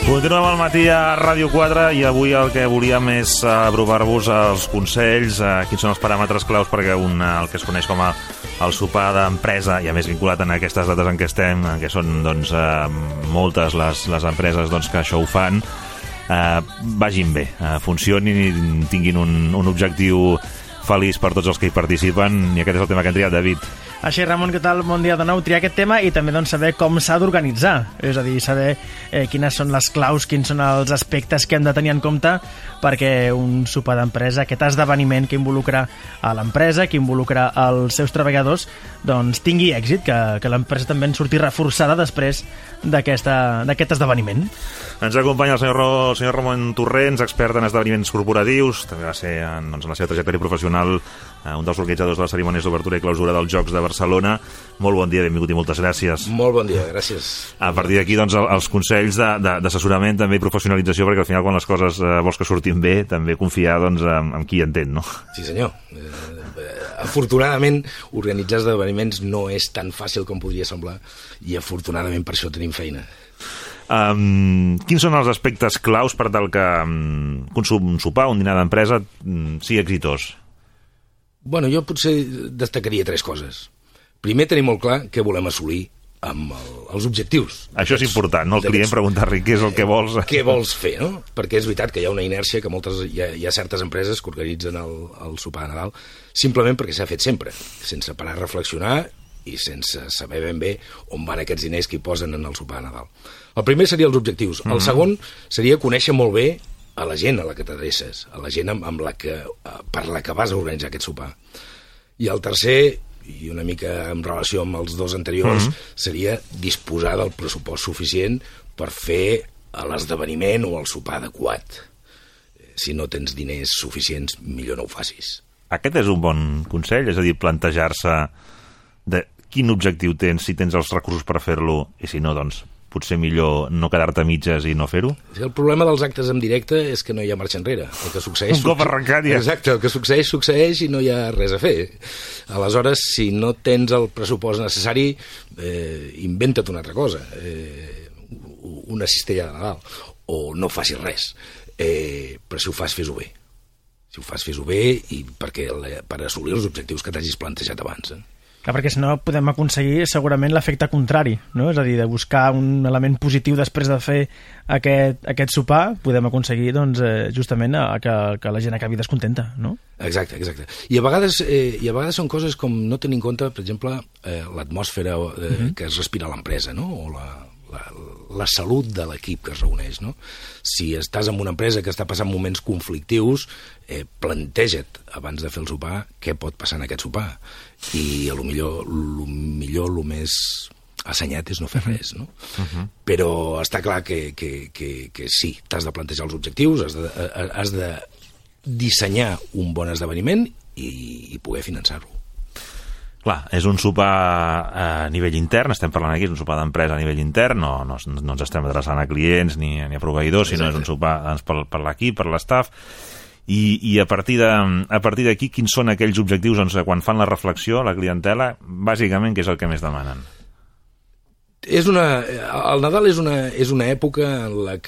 Continuem al matí a Ràdio 4 i avui el que volíem és aprovar-vos els consells, quins són els paràmetres claus perquè el que es coneix com el sopar d'empresa, i a més vinculat en aquestes dates en què estem, en què són moltes les empreses que això ho fan, vagin bé, funcionin i tinguin un objectiu feliç per tots els que hi participen, i aquest és el tema que hem triat, David. Així, Ramon, què tal? Bon dia de nou. Triar aquest tema i també saber com s'ha d'organitzar. És a dir, saber quines són les claus, quins són els aspectes que hem de tenir en compte perquè un sopar d'empresa, aquest esdeveniment que involucra a l'empresa, que involucra els seus treballadors, tingui èxit, que l'empresa també en surti reforçada després d'aquest esdeveniment. Ens acompanya el senyor Ramon Torrents, expert en esdeveniments corporatius, també va ser en la seva trajectòria professional un dels organitzadors de les cerimònies d'obertura i clausura dels Jocs de Barcelona. Molt bon dia, benvingut i moltes gràcies. Molt bon dia, gràcies. A partir d'aquí, els consells d'assessorament també i professionalització, perquè al final quan les coses vols que surtin bé, també confiar en qui entén, no? Sí, senyor. Afortunadament, organitzar esdeveniments no és tan fàcil com podria semblar, i afortunadament per això tenim feina. Quins són els aspectes claus per tal que un sopar, un dinar d'empresa, sigui exitós? Bueno, jo potser destacaria 3 coses. Primer, tenir molt clar què volem assolir amb els objectius. Això és important, no? El client preguntar-li què és el que vols. Què vols fer, no? Perquè és veritat que hi ha una inèrcia que hi ha certes empreses que organitzen el sopar de Nadal simplement perquè s'ha fet sempre, sense parar a reflexionar i sense saber ben bé on van aquests diners que hi posen en el sopar de Nadal. El primer seria els objectius. El segon seria conèixer molt bé a la gent a la que t'adreces, a la gent per la que vas a organitzar aquest sopar. I el tercer, i una mica en relació amb els 2 anteriors, seria disposar del pressupost suficient per fer l'esdeveniment o el sopar adequat. Si no tens diners suficients, millor no ho facis. Aquest és un bon consell, és a dir, plantejar-se de quin objectiu tens, si tens els recursos per fer-lo, i si no, potser millor no quedar-te a mitges i no fer-ho? El problema dels actes en directe és que no hi ha marxa enrere. El que succeeix... Un cop arrencat ja. Exacte, el que succeeix i no hi ha res a fer. Aleshores, si no tens el pressupost necessari, inventa't una altra cosa. Una cistella de Nadal. O no facis res. Però si ho fas, fes-ho bé. Si ho fas, fes-ho bé per assolir els objectius que t'hagis plantejat abans. Clar, perquè si no podem aconseguir segurament l'efecte contrari, no? És a dir, de buscar un element positiu després de fer aquest sopar, podem aconseguir justament que la gent acabi descontenta, no? Exacte. I a vegades són coses com no tenir en compte, per exemple, l'atmosfera que es respira a l'empresa, no? O la salut de l'equip que es reuneix, no? Si estàs en una empresa que està passant moments conflictius, planteja't abans de fer el sopar què pot passar en aquest sopar, i a lo millor el més assenyat és no fer res, no? Però està clar que sí, t'has de plantejar els objectius, has de dissenyar un bon esdeveniment i poder finançar-lo. Clar, és un sopar a nivell intern, estem parlant aquí, és un sopar d'empresa a nivell intern, no ens estem adreçant a clients ni a proveïdors, sinó és un sopar per l'equip, per l'estaf. I a partir d'aquí, quins són aquells objectius quan fan la reflexió, la clientela, bàsicament, què és el que més demanen? El Nadal és una època en la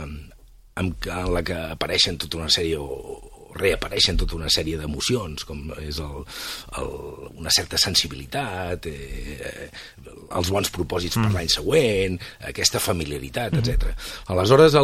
que apareixen tota una sèrie reapareixen tota una sèrie d'emocions, com és una certa sensibilitat, els bons propòsits per l'any següent, aquesta familiaritat, etc. Aleshores,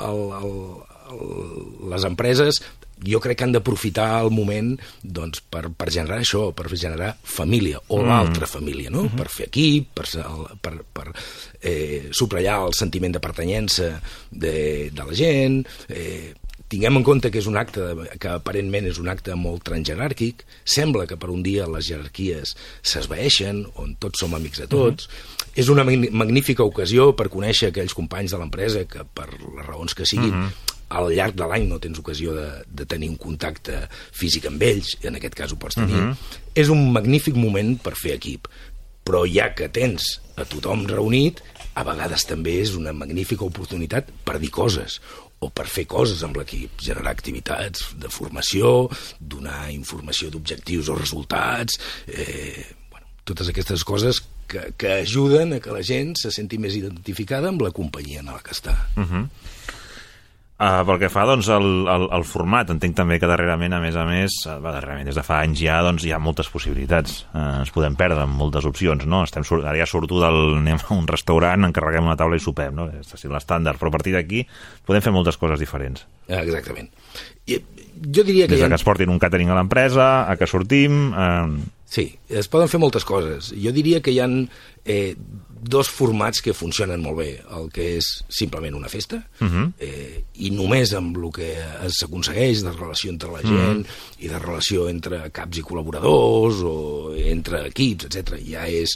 les empreses jo crec que han d'aprofitar el moment per generar això, per generar família, o l'altra família, no? Per fer equip, per subratllar el sentiment de pertanyença de la gent. Tinguem en compte que és un acte que aparentment és un acte molt transjeràrquic. Sembla que per un dia les jerarquies s'esvaeixen, on tots som amics de tots. És una magnífica ocasió per conèixer aquells companys de l'empresa que, per les raons que siguin, al llarg de l'any no tens ocasió de tenir un contacte físic amb ells, en aquest cas ho pots tenir. És un magnífic moment per fer equip, però ja que tens a tothom reunit, a vegades també és una magnífica oportunitat per dir coses, o per fer coses amb l'equip, generar activitats de formació, donar informació d'objectius o resultats, totes aquestes coses que ajuden a que la gent se senti més identificada amb la companyia en la que està. Pel que fa doncs, al format, entenc també que darrerament, a més, darrerament, des de fa anys ja, doncs, hi ha moltes possibilitats. Ens podem perdre amb moltes opcions, no? Ara ja surto anem a un restaurant, encarreguem una taula i sopem, no? És l'estàndard, però a partir d'aquí podem fer moltes coses diferents. Exactament. Jo diria que des que es portin un càtering a l'empresa, a que sortim... Sí, es poden fer moltes coses. Jo diria que hi ha dos formats que funcionen molt bé. El que és simplement una festa, i només amb el que s'aconsegueix de relació entre la gent i de relació entre caps i col·laboradors o entre equips, etc. Ja és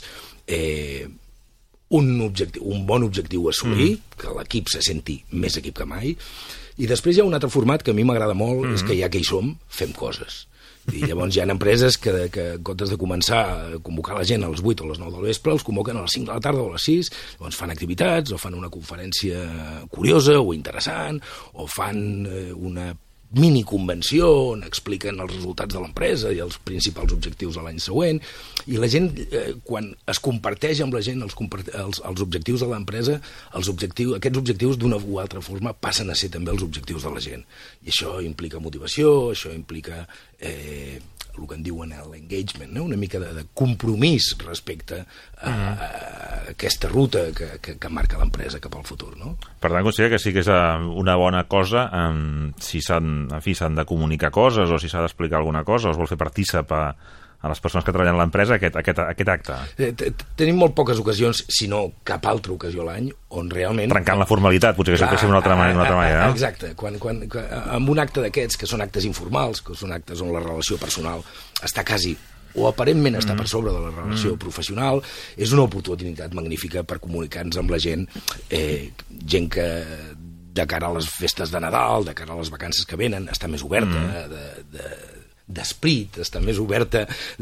un bon objectiu a assolir, que l'equip se senti més equip que mai. I després hi ha un altre format que a mi m'agrada molt, és que ja que hi som, fem coses. I llavors hi ha empreses que en comptes de començar a convocar la gent a les 8 o a les 9 del vespre, els convoquen a les 5 de la tarda o a les 6, llavors fan activitats o fan una conferència curiosa o interessant o fan una miniconvenció on expliquen els resultats de l'empresa i els principals objectius de l'any següent, i la gent, quan es comparteix amb la gent els objectius de l'empresa, aquests objectius d'una o altra forma passen a ser també els objectius de la gent. I això implica motivació, això implica el que en diuen l'engagement, no? Una mica de compromís respecte a aquesta ruta que marca l'empresa cap al futur, no? Per tant, considera que sí que és una bona cosa si s'han de comunicar coses o si s'ha d'explicar alguna cosa o es vol fer partícip a les persones que treballen a l'empresa aquest acte. Tenim molt poques ocasions, si no cap altra ocasió a l'any, on realment... Trencant la formalitat, potser que s'ho féssim d'una altra manera. Exacte. Amb un acte d'aquests, que són actes informals, que són actes on la relació personal està quasi o aparentment està per sobre de la relació professional, és una oportunitat magnífica per comunicar-nos amb la gent, gent que de cara a les festes de Nadal, de cara a les vacances que venen, està més oberta d'esperit, està més oberta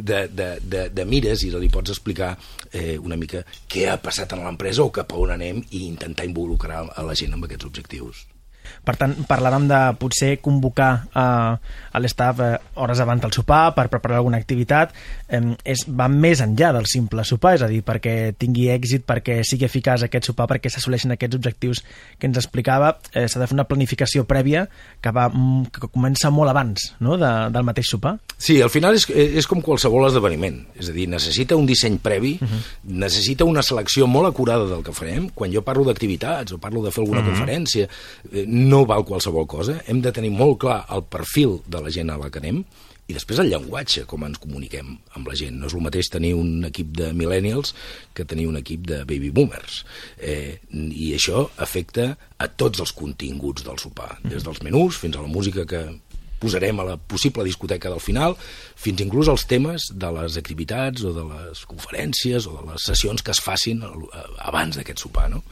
de mires i li pots explicar una mica què ha passat en l'empresa o cap a on anem i intentar involucrar a la gent amb aquests objectius. Per tant, parlàvem de potser convocar a l'estaf hores abans del sopar per preparar alguna activitat. Va més enllà del simple sopar, és a dir, perquè tingui èxit, perquè sigui eficaç aquest sopar, perquè s'assoleixin aquests objectius que ens explicava, s'ha de fer una planificació prèvia que comença molt abans, no?, del mateix sopar. Sí, al final és com qualsevol esdeveniment, és a dir, necessita un disseny previ, necessita una selecció molt acurada del que farem. Quan jo parlo d'activitats o parlo de fer alguna conferència, no val qualsevol cosa, hem de tenir molt clar el perfil de la gent a la que anem i després el llenguatge, com ens comuniquem amb la gent. No és el mateix tenir un equip de millennials que tenir un equip de baby boomers. I això afecta a tots els continguts del sopar, des dels menús fins a la música que posarem a la possible discoteca del final, fins inclús als temes de les activitats o de les conferències o de les sessions que es facin abans d'aquest sopar, no?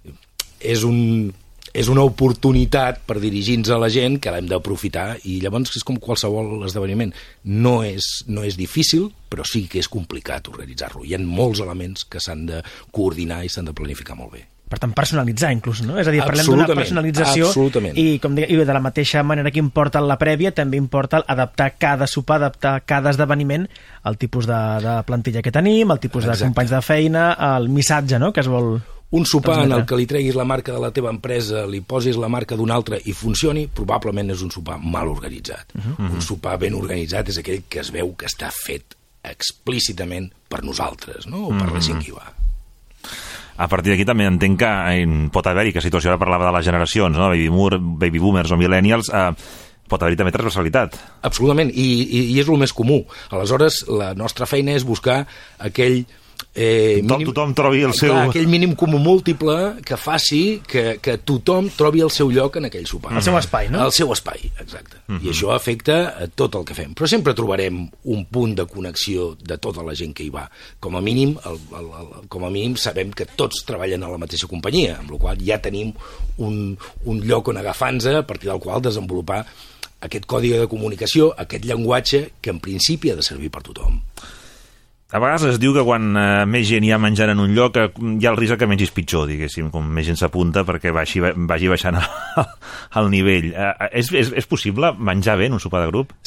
És una oportunitat per dirigir-nos a la gent que l'hem d'aprofitar i llavors és com qualsevol esdeveniment. No és difícil, però sí que és complicat organitzar-lo. Hi ha molts elements que s'han de coordinar i s'han de planificar molt bé. Per tant, personalitzar inclús, no? És a dir, parlem d'una personalització i de la mateixa manera que importa la prèvia, també importa adaptar cada sopar, adaptar cada esdeveniment al tipus de plantilla que tenim, al tipus de companys de feina, al missatge, no?, que es vol... Un sopar en el que li treguis la marca de la teva empresa, li posis la marca d'una altra i funcioni, probablement és un sopar mal organitzat. Un sopar ben organitzat és aquell que es veu que està fet explícitament per nosaltres, no?, o per la gent que hi va. A partir d'aquí també entenc que pot haver-hi, que situació ara parlava de les generacions, no?, baby boomers o millennials, pot haver-hi també transversalitat. Absolutament, i és el més comú. Aleshores, la nostra feina és buscar aquell... tothom trobi el seu... aquell mínim comú múltiple que faci que tothom trobi el seu lloc en aquell sopar. El seu espai, no? El seu espai, exacte. I això afecta a tot el que fem. Però sempre trobarem un punt de connexió de tota la gent que hi va. Com a mínim, sabem que tots treballen a la mateixa companyia, amb la qual ja tenim un lloc on agafar-nos, a partir del qual desenvolupar aquest codi de comunicació, aquest llenguatge que en principi ha de servir per tothom. A vegades es diu que quan més gent hi ha menjant en un lloc hi ha el risc que mengis pitjor, diguéssim, com més gent s'apunta perquè vagi baixant el nivell. És possible menjar bé en un sopar de grup? Sí,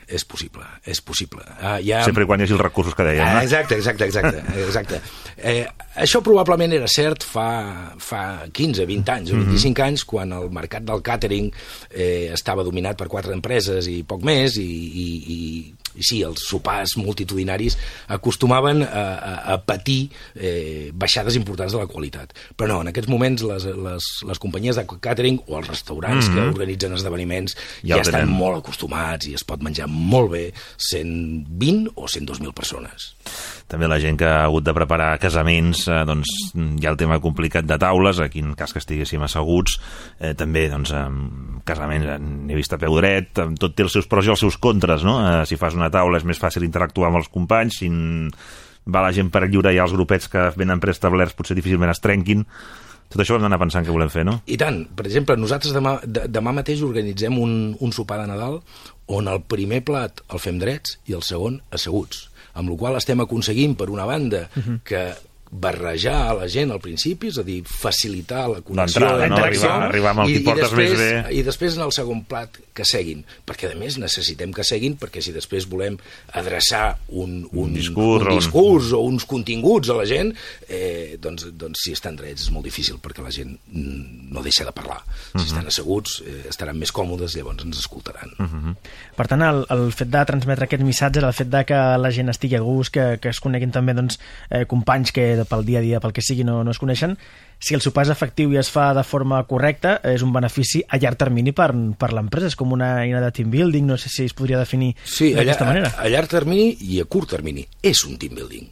és possible. Sempre quan hi hagi els recursos que dèiem, no? Exacte. Això probablement era cert fa 15, 20 anys o 25 anys, quan el mercat del càtering estava dominat per 4 empreses i poc més, i sí, els sopars multitudinaris acostumaven a patir baixades importants de la qualitat. Però no, en aquests moments les companyies de càtering o els restaurants que organitzen esdeveniments ja estan molt acostumats i es pot menjar molt bé 120 o 102.000 persones. També la gent que ha hagut de preparar casaments, doncs hi ha el tema complicat de taules, aquí en cas que estiguéssim asseguts, també, doncs, casaments n'he vist a peu dret, tot té els seus pros i els seus contres, no? Si fas una taula és més fàcil interactuar amb els companys, si va la gent per lliure i els grupets que venen preestablerts potser difícilment es trenquin. Tot això ho hem d'anar pensant que volem fer, no? I tant. Per exemple, nosaltres demà mateix organitzem un sopar de Nadal on el primer plat el fem drets i el segon asseguts, amb la qual estem aconseguint, per una banda, que barrejar a la gent al principi, és a dir, facilitar la connexió, la interacció, arribar amb el qui portes més bé. I després en el segon plat que seguin, perquè a més necessitem que seguin, perquè si després volem adreçar un discurs o uns continguts a la gent, doncs si estan drets és molt difícil, perquè la gent no deixa de parlar. Si estan asseguts estaran més còmodes, llavors ens escoltaran. Per tant, el fet de transmetre aquest missatge, el fet de que la gent estigui a gust, que es coneguin també companys que pel dia a dia, pel que sigui, no es coneixen, si el sopar és efectiu i es fa de forma correcta, és un benefici a llarg termini per l'empresa. És com una eina de team building, no sé si es podria definir d'aquesta manera. A llarg termini i a curt termini. És un team building.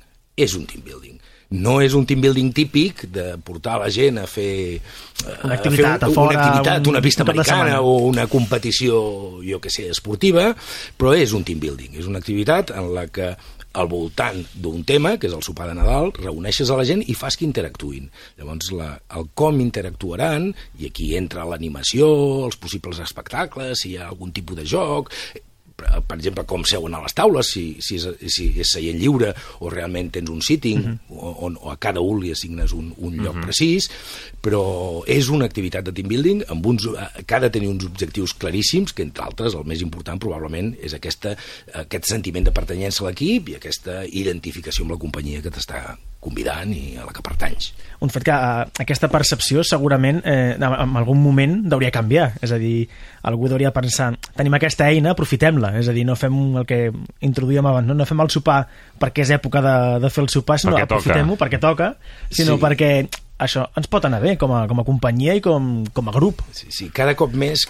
No és un team building típic de portar la gent a fer una activitat a fora, una pista americana o una competició, jo que sé, esportiva, però és un team building. És una activitat en la que al voltant d'un tema, que és el sopar de Nadal, reuneixes a la gent i fas que interactuïn. Llavors, el com interactuaran, i aquí entra l'animació, els possibles espectacles, si hi ha algun tipus de joc, per exemple, com seuen a les taules, si és seient lliure o realment tens un sitting, o a cada un li assignes un lloc precís, però és una activitat de team building que ha de tenir uns objectius claríssims, que entre altres el més important probablement és aquest sentiment de pertanyença a l'equip i aquesta identificació amb la companyia que t'està convidant i a la que pertanys. Un fet que aquesta percepció segurament en algun moment hauria de canviar, és a dir, algú hauria de pensar, tenim aquesta eina, aprofitem-la, és a dir, no fem el que introduïm abans, no fem el sopar perquè és època de fer el sopar, sinó aprofitem-ho perquè toca, sinó perquè això ens pot anar bé com a companyia i com a grup. Sí, cada cop més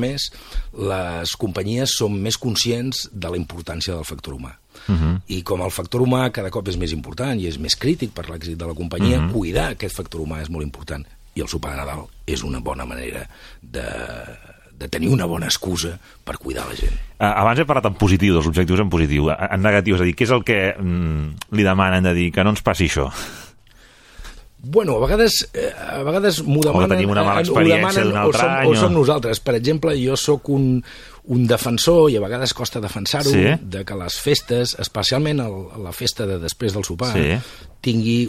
les companyies són més conscients de la importància del factor humà. I com el factor humà cada cop és més important i és més crític per l'èxit de la companyia, cuidar aquest factor humà és molt important, i el sopar de Nadal és una bona manera de tenir una bona excusa per cuidar la gent. Abans he parlat en positiu, dels objectius en positiu. En negatiu, és a dir, què és el que li demanen de dir que no ens passi això? Bueno, a vegades m'ho demanen... O tenim una mala experiència d'un altre any. O som nosaltres. Per exemple, jo sóc un defensor, i a vegades costa defensar-ho, de que les festes, especialment la festa de després del sopar, tingui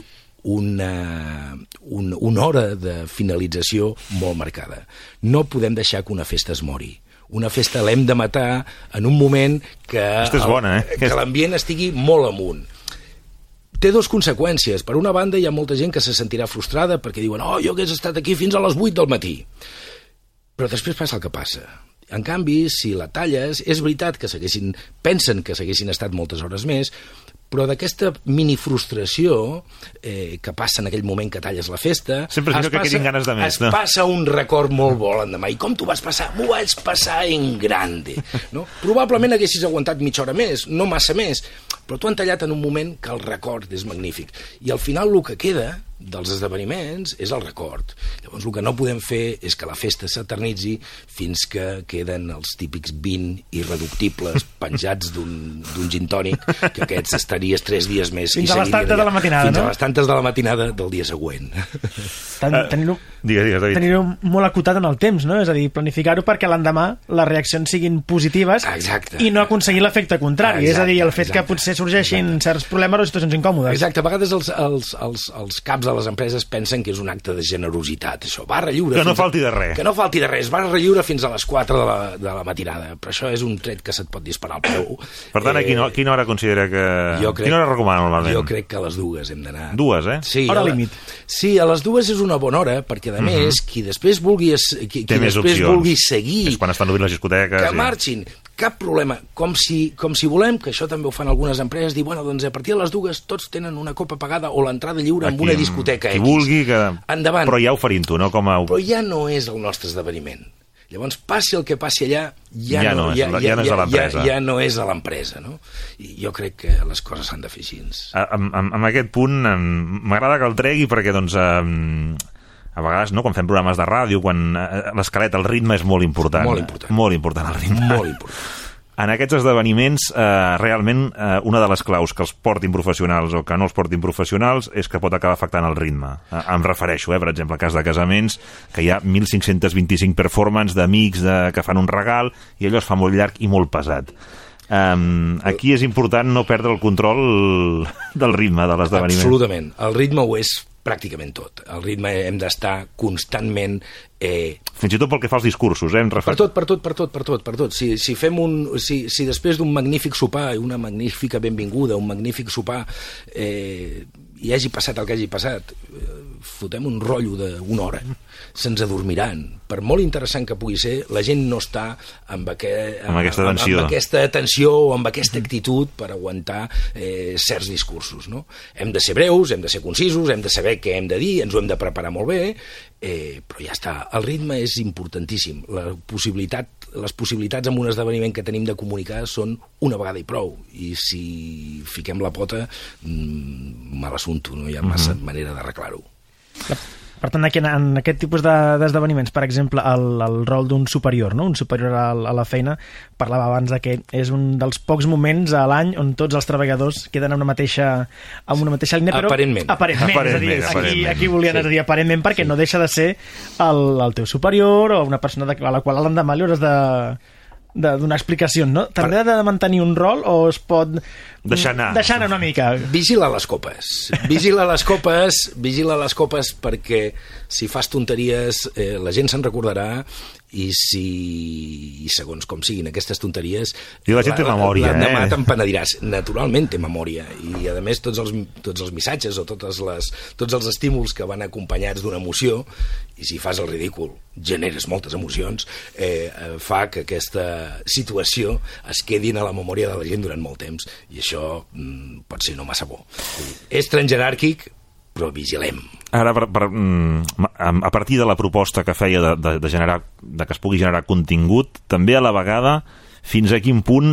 una hora de finalització molt marcada. No podem deixar que una festa es mori. Una festa l'hem de matar en un moment que l'ambient estigui molt amunt. Té dues conseqüències. Per una banda, hi ha molta gent que se sentirà frustrada perquè diuen jo hagués estat aquí fins a les 8 del matí. Però després passa el que passa. En canvi, si la talles, és veritat que pensen que s'haguessin estat moltes hores més, però d'aquesta mini-frustració que passa en aquell moment que talles la festa, es passa un record molt bo l'endemà. I com t'ho vas passar? M'ho vaig passar en grande. No? Probablement haguessis aguantat mitja hora més, no massa més, però t'ho han tallat en un moment que el record és magnífic. I al final el que queda dels esdeveniments és el record. Llavors el que no podem fer és que la festa s'eternitzi fins que queden els típics 20 irreductibles penjats d'un gin tònic, que aquests estaries 3 dies més. Fins a les tantes de la matinada, Fins a les tantes de la matinada del dia següent. Tenir-ho molt acotat en el temps, no? És a dir, planificar-ho perquè l'endemà les reaccions siguin positives i no aconseguir l'efecte contrari. És a dir, el fet que potser sorgeixin certs problemes o situacions incòmodes. Exacte. A vegades els caps a les empreses pensen que és un acte de generositat, això, barra lliure. Que no falti de res. Que no falti de res, barra lliure fins a les 4 de la matinada, però això és un tret que se't pot disparar al peu. Per tant, a quina hora considera que... Quina hora recomana normalment? Jo crec que a les 2 hem d'anar. 2, eh? Sí, hora límit. Sí, a les 2 és una bona hora, perquè a més, qui després vulgui seguir... És quan estan obrint les discoteques... Que marxin, cap problema. Com si volem, que això també ho fan algunes empreses, dir, bueno, doncs a partir de les 2 tots tenen una copa pagada o l'entrada lliure en una discoteca X. Qui vulgui, que... Endavant. Però ja oferint-ho, no? Però ja no és el nostre esdeveniment. Llavors, passi el que passi allà, ja no és a l'empresa. Ja no és a l'empresa, no? I jo crec que les coses s'han de fer així. Amb aquest punt, m'agrada que el tregui perquè, doncs, a vegades, no, quan fem programes de ràdio, quan l'escaleta, el ritme és molt important. Molt important el ritme. Molt important. En aquests esdeveniments, realment, una de les claus que els portin professionals o que no els portin professionals és que pot acabar afectant el ritme. Em refereixo, per exemple, al cas de casaments, que hi ha 1.525 performances d'amics que fan un regal i allò es fa molt llarg i molt pesat. Aquí és important no perdre el control del ritme de l'esdeveniment. Absolutament. El ritme ho és pràcticament tot. El ritme hem d'estar constantment... Fins i tot pel que fa als discursos, Per tot. Si després d'un magnífic sopar, una magnífica benvinguda, un magnífic sopar, hi hagi passat el que hagi passat, fotem un rotllo d'una hora, se'ns adormiran. Per molt interessant que pugui ser, la gent no està amb aquesta tensió o amb aquesta actitud per aguantar certs discursos, no? Hem de ser breus, hem de ser concisos, hem de saber què hem de dir, ens ho hem de preparar molt bé, però ja està. El ritme és importantíssim. Les possibilitats en un esdeveniment que tenim de comunicar són una vegada i prou, i si fiquem la pota, mal assumpte, no hi ha massa manera d'arreglar-ho. Per tant, en aquest tipus d'esdeveniments, per exemple, el rol d'un superior, no? Un superior a la feina, parlava abans que és un dels pocs moments a l'any on tots els treballadors queden amb una mateixa línia, però... Aparentment. És a dir, aquí volien dir aparentment perquè no deixa de ser el teu superior o una persona a la qual l'endemà li hauràs de donar explicacions, no? També ha de mantenir un rol o es pot deixar anar una mica? Vigila les copes perquè si fas tonteries la gent se'n recordarà i segons com siguin aquestes tonteries la gent té memòria, l'endemà te'n penediràs. Naturalment té memòria i a més tots els missatges o tots els estímuls que van acompanyats d'una emoció, i si fas el ridícul generes moltes emocions, fa que aquesta situació es quedi a la memòria de la gent durant molt temps, i això pot ser no massa bo. És transjeràrquic, però vigilem. Ara, a partir de la proposta que feia de que es pugui generar contingut, també a la vegada, fins a quin punt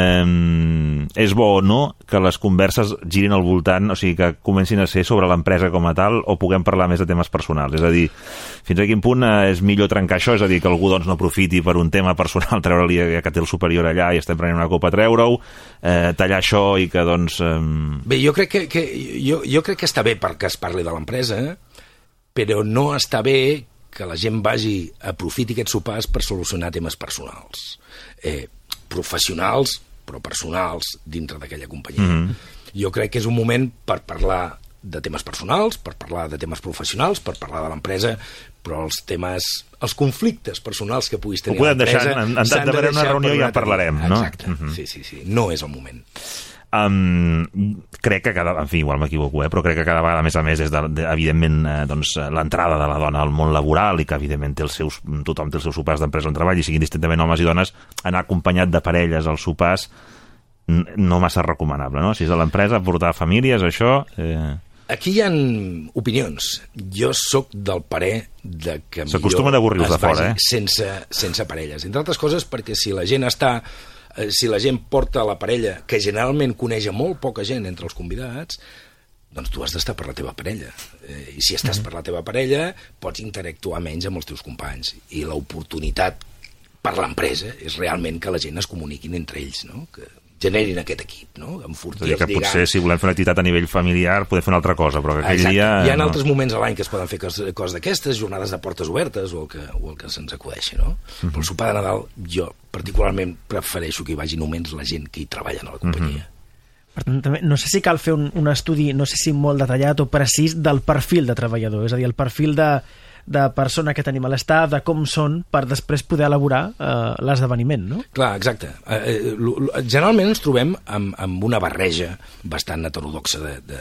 és bo o no que les converses girin al voltant, o sigui, que comencin a ser sobre l'empresa com a tal, o puguem parlar més de temes personals? És a dir, fins a quin punt és millor trencar això? És a dir, que algú doncs, no aprofiti per un tema personal, treure-li que té el superior allà i estem prenent una copa, treure-ho, tallar això i que, doncs... Bé, jo crec que està bé perquè es parli de l'empresa, però no està bé que la gent aprofiti aquests sopars per solucionar temes personals. Professionals, però personals dintre d'aquella companyia. Jo crec que és un moment per parlar de temes personals, per parlar de temes professionals, per parlar de l'empresa, però els conflictes personals que puguis tenir a l'empresa... Ho podem deixar, en una reunió i ja en parlarem, no? Exacte, sí, no és el moment. Crec que igual m'equivoco, però crec que cada vegada més a més és evidentment l'entrada de la dona al món laboral i que evidentment tothom té els seus sopars d'empresa on treball i siguin distintament homes i dones, anar acompanyat de parelles als sopars no massa recomanable, no? Si és a l'empresa portar famílies, això... Aquí hi ha opinions. Jo sóc del parer de que millor s'acostumen a avorrir-los de fora, sense parelles. Entre altres coses perquè si la gent porta la parella, que generalment coneix a molt poca gent entre els convidats, doncs tu has d'estar per la teva parella. I si estàs per la teva parella, pots interactuar menys amb els teus companys. I l'oportunitat per l'empresa és realment que la gent es comuniquin entre ells, no? Que generin aquest equip, no? Enfortir que potser si volem fer una activitat a nivell familiar podem fer una altra cosa, però que aquell dia... Hi ha altres moments a l'any que es poden fer coses d'aquestes, jornades de portes obertes o el que se'ns acudeixi, no? Però el sopar de Nadal jo particularment prefereixo que hi vagi només la gent que hi treballa a la companyia. Per tant, també, no sé si cal fer un estudi, no sé si molt detallat o precís, del perfil de treballador, és a dir, el perfil de persona que tenim a l'estaf, de com són, per després poder elaborar l'esdeveniment, no? Clar, exacte. Generalment ens trobem amb una barreja bastant heterodoxa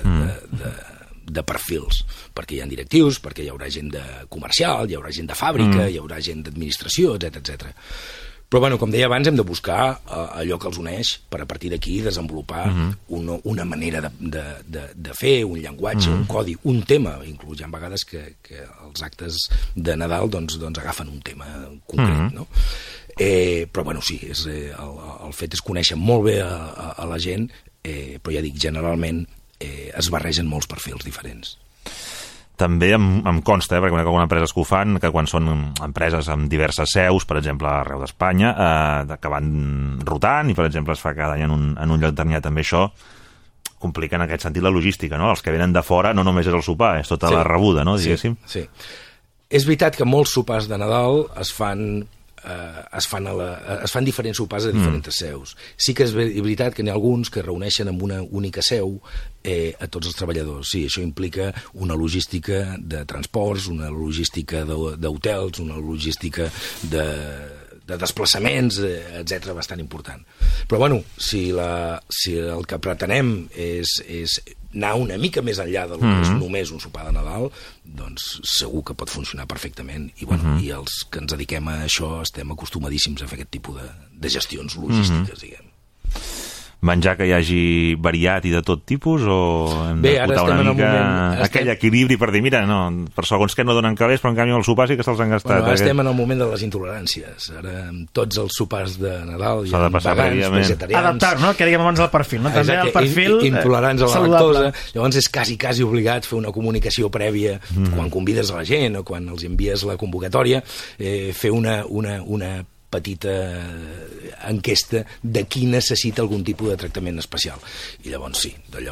de perfils, perquè hi ha directius, perquè hi haurà gent de comercial, hi haurà gent de fàbrica, hi haurà gent d'administració, etc. Però, bueno, com deia abans, hem de buscar allò que els uneix per a partir d'aquí desenvolupar una manera de fer, un llenguatge, un codi, un tema. Inclús hi ha vegades que els actes de Nadal doncs agafen un tema concret, no? Però, bueno, sí, el fet és conèixer molt bé a la gent, però ja dic, generalment es barregen molts perfils diferents. També em consta, perquè conec algunes empreses que ho fan, que quan són empreses amb diverses seus, per exemple, arreu d'Espanya, que van rotant i, per exemple, es fa cada any en un lloc determinat, també això complica en aquest sentit la logística, no? Els que venen de fora no només és el sopar, és tota la rebuda, no, diguéssim? Sí. És veritat que molts sopars de Nadal es fan diferents sopars a diferents seus. Sí que és veritat que n'hi ha alguns que reuneixen amb una única seu a tots els treballadors. Sí, això implica una logística de transports, una logística d'hotels, una logística de desplaçaments, etc, bastant important. Però, bueno, si el que pretenem és anar una mica més enllà del que és només un sopar de Nadal, doncs segur que pot funcionar perfectament. I, bueno, i els que ens dediquem a això estem acostumadíssims a fer aquest tipus de gestions logístiques, diguem. Menjar que hi hagi variat i de tot tipus, o hem de portar una mica aquell equilibri per dir, mira, no, per segons que no donen calés, però en canvi el sopar sí que se'ls han gastat. Bueno, estem en el moment de les intoleràncies. Ara, amb tots els sopars de Nadal, hi ha vegans, vegetarians... Adaptar, no?, que diguem abans del perfil, no? També el perfil intolerants a la lactosa. Llavors és quasi obligat fer una comunicació prèvia quan convides a la gent o quan els envies la convocatòria, fer una petita enquesta de qui necessita algun tipus de tractament especial. I llavors sí,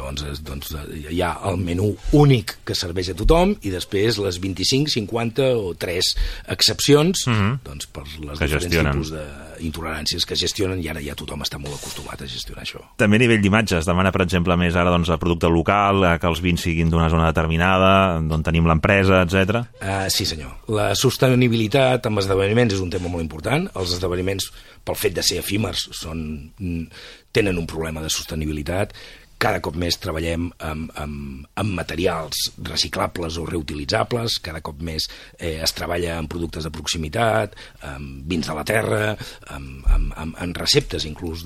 hi ha el menú únic que serveix a tothom i després les 25, 50 o 3 excepcions doncs per les diferents tipus d'intoleràncies que gestionen, i ara ja tothom està molt acostumat a gestionar això. També a nivell d'imatge es demana, per exemple, més ara el producte local, que els vins siguin d'una zona determinada, d'on tenim l'empresa, etc. Sí, senyor. La sostenibilitat amb esdeveniments és un tema molt important. Els esdeveniments, pel fet de ser efímers, tenen un problema de sostenibilitat. Cada cop més treballem amb materials reciclables o reutilitzables, cada cop més es treballa amb productes de proximitat, amb vins de la terra, amb receptes inclús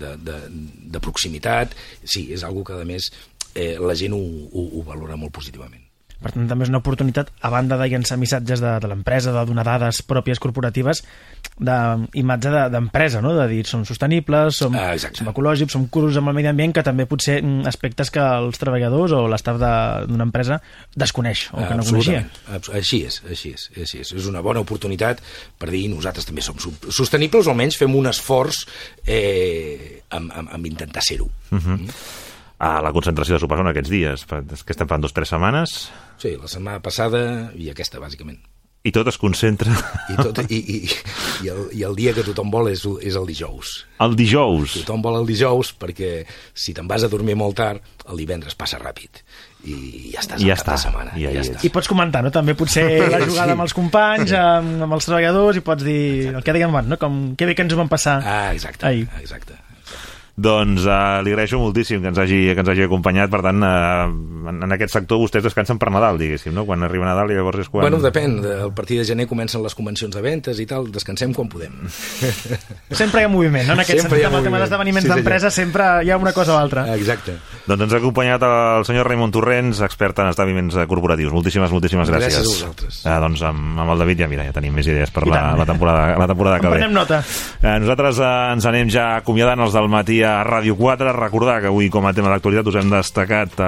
de proximitat. Sí, és una cosa que a més la gent ho valora molt positivament. Per tant, també és una oportunitat, a banda de llançar missatges de l'empresa, de donar dades pròpies corporatives, d'imatge d'empresa, no? De dir, som sostenibles, som ecològics, som curosos amb el medi ambient, que també pot ser aspectes que els treballadors o l'estaf d'una empresa desconeix o que no coneixia. Així és. És una bona oportunitat per dir nosaltres també som sostenibles, o almenys fem un esforç amb intentar ser-ho. La concentració de sopars són aquests dies, que estem fent 2 o 3 setmanes. Sí, la setmana passada i aquesta, bàsicament. I tot es concentra... I el dia que tothom vol és el dijous. El dijous? Tothom vol el dijous perquè si te'n vas a dormir molt tard, el divendres passa ràpid. I ja estàs al cap de setmana. I pots comentar, no? També potser la jugada amb els companys, amb els treballadors, i pots dir el que dèiem abans, no? Com que bé que ens ho vam passar ahir. Exacte. Doncs li agraeixo moltíssim que ens hagi acompanyat. Per tant, en aquest sector vostès descansen per Nadal, diguéssim, no? Quan arriba Nadal i llavors és quan... Bueno, depèn. A partir de gener comencen les convencions de ventes i tal. Descansem quan podem. Sempre hi ha moviment, no? En aquest sentit, amb el tema d'esdeveniments d'empresa, sempre hi ha una cosa o altra. Exacte. Doncs ens ha acompanyat el senyor Raimon Torrents, expert en esdeveniments corporatius. Moltíssimes gràcies. Gràcies a vosaltres. Doncs amb el David ja tenim més idees per la temporada que ve. Prenem nota. Nosaltres ens anem ja acomiadant els del matí a Ràdio 4. Recordar que avui, com a tema d'actualitat, us hem destacat